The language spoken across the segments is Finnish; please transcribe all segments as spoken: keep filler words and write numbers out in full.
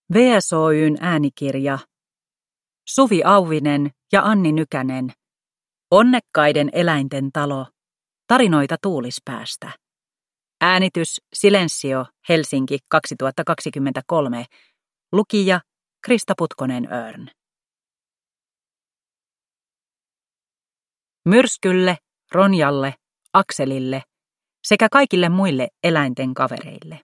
V S O Y:n äänikirja Suvi Auvinen ja Anni Nykänen. Onnekkaiden eläinten talo. Tarinoita Tuulispäästä. Äänitys Silensio, Helsinki kaksituhattakaksikymmentäkolme. Lukija Krista Putkonen-Örn. Myrskylle, Ronjalle, Akselille sekä kaikille muille eläinten kavereille.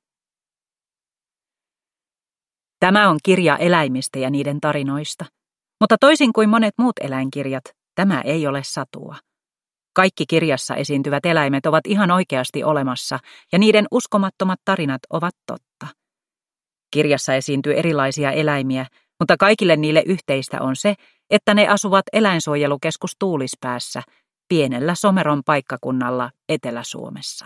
Tämä on kirja eläimistä ja niiden tarinoista, mutta toisin kuin monet muut eläinkirjat, tämä ei ole satua. Kaikki kirjassa esiintyvät eläimet ovat ihan oikeasti olemassa ja niiden uskomattomat tarinat ovat totta. Kirjassa esiintyy erilaisia eläimiä, mutta kaikille niille yhteistä on se, että ne asuvat eläinsuojelukeskus Tuulispäässä, pienellä Someron paikkakunnalla Etelä-Suomessa.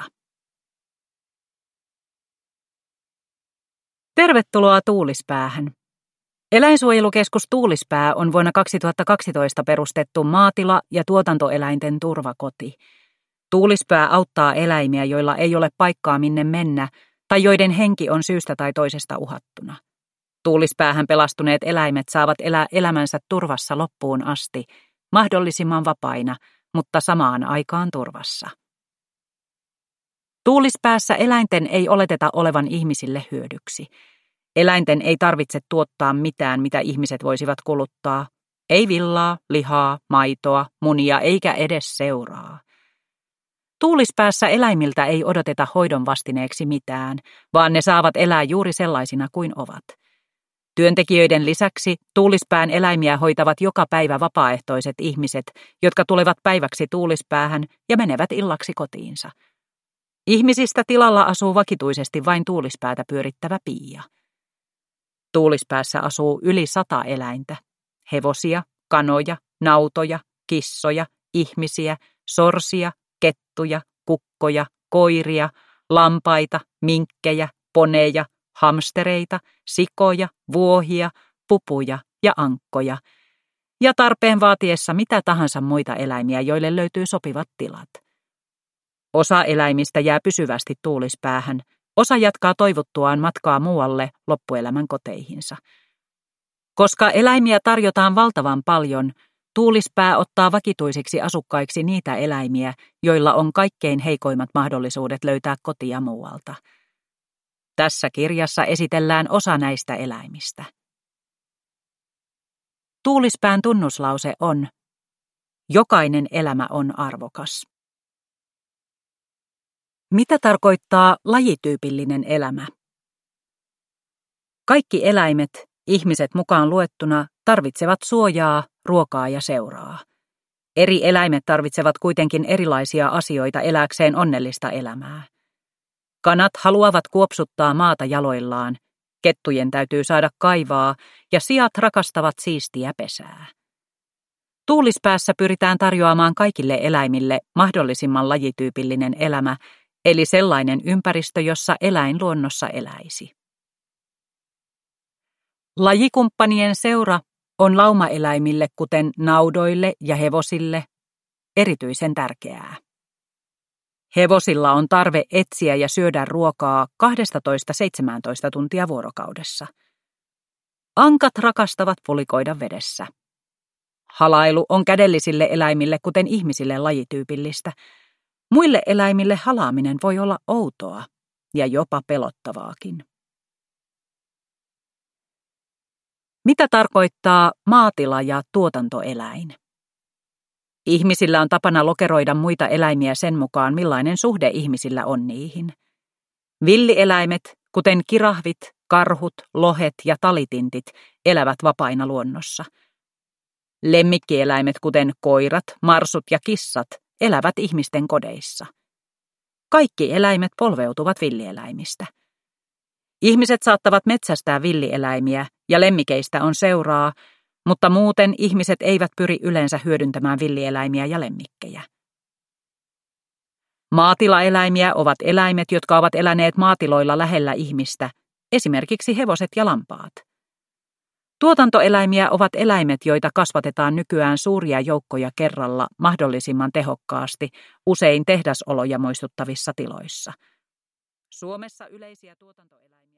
Tervetuloa Tuulispäähän. Eläinsuojelukeskus Tuulispää on vuonna kaksituhattakaksitoista perustettu maatila- ja tuotantoeläinten turvakoti. Tuulispää auttaa eläimiä, joilla ei ole paikkaa minne mennä tai joiden henki on syystä tai toisesta uhattuna. Tuulispäähän pelastuneet eläimet saavat elää elämänsä turvassa loppuun asti, mahdollisimman vapaina, mutta samaan aikaan turvassa. Tuulispäässä eläinten ei oleteta olevan ihmisille hyödyksi. Eläinten ei tarvitse tuottaa mitään, mitä ihmiset voisivat kuluttaa. Ei villaa, lihaa, maitoa, munia eikä edes seuraa. Tuulispäässä eläimiltä ei odoteta hoidon vastineeksi mitään, vaan ne saavat elää juuri sellaisina kuin ovat. Työntekijöiden lisäksi Tuulispään eläimiä hoitavat joka päivä vapaaehtoiset ihmiset, jotka tulevat päiväksi Tuulispäähän ja menevät illaksi kotiinsa. Ihmisistä tilalla asuu vakituisesti vain Tuulispäätä pyörittävä Pia. Tuulispäässä asuu yli sata eläintä. Hevosia, kanoja, nautoja, kissoja, ihmisiä, sorsia, kettuja, kukkoja, koiria, lampaita, minkkejä, poneja, hamstereita, sikoja, vuohia, pupuja ja ankkoja. Ja tarpeen vaatiessa mitä tahansa muita eläimiä, joille löytyy sopivat tilat. Osa eläimistä jää pysyvästi Tuulispäähän, osa jatkaa toivottuaan matkaa muualle loppuelämän koteihinsa. Koska eläimiä tarjotaan valtavan paljon, Tuulispää ottaa vakituisiksi asukkaiksi niitä eläimiä, joilla on kaikkein heikoimmat mahdollisuudet löytää kotia muualta. Tässä kirjassa esitellään osa näistä eläimistä. Tuulispään tunnuslause on: jokainen elämä on arvokas. Mitä tarkoittaa lajityypillinen elämä? Kaikki eläimet, ihmiset mukaan luettuna, tarvitsevat suojaa, ruokaa ja seuraa. Eri eläimet tarvitsevat kuitenkin erilaisia asioita elääkseen onnellista elämää. Kanat haluavat kuopsuttaa maata jaloillaan, kettujen täytyy saada kaivaa ja siat rakastavat siistiä pesää. Tuulispäässä pyritään tarjoamaan kaikille eläimille mahdollisimman lajityypillinen elämä, eli sellainen ympäristö, jossa eläin luonnossa eläisi. Lajikumppanien seura on laumaeläimille, kuten naudoille ja hevosille, erityisen tärkeää. Hevosilla on tarve etsiä ja syödä ruokaa kaksitoista seitsemäntoista tuntia vuorokaudessa. Ankat rakastavat pulikoida vedessä. Halailu on kädellisille eläimille, kuten ihmisille, lajityypillistä. Muille eläimille halaaminen voi olla outoa ja jopa pelottavaakin. Mitä tarkoittaa maatila- ja tuotantoeläin? Ihmisillä on tapana lokeroida muita eläimiä sen mukaan, millainen suhde ihmisillä on niihin. Villieläimet, kuten kirahvit, karhut, lohet ja talitintit, elävät vapaina luonnossa. Lemmikkieläimet, kuten koirat, marsut ja kissat, elävät ihmisten kodeissa. Kaikki eläimet polveutuvat villieläimistä. Ihmiset saattavat metsästää villieläimiä ja lemmikeistä on seuraa, mutta muuten ihmiset eivät pyri yleensä hyödyntämään villieläimiä ja lemmikkejä. Maatilaeläimiä ovat eläimet, jotka ovat eläneet maatiloilla lähellä ihmistä, esimerkiksi hevoset ja lampaat. Tuotantoeläimiä ovat eläimet, joita kasvatetaan nykyään suuria joukkoja kerralla mahdollisimman tehokkaasti, usein tehdasoloja muistuttavissa tiloissa. Suomessa yleisiä tuotantoeläimiä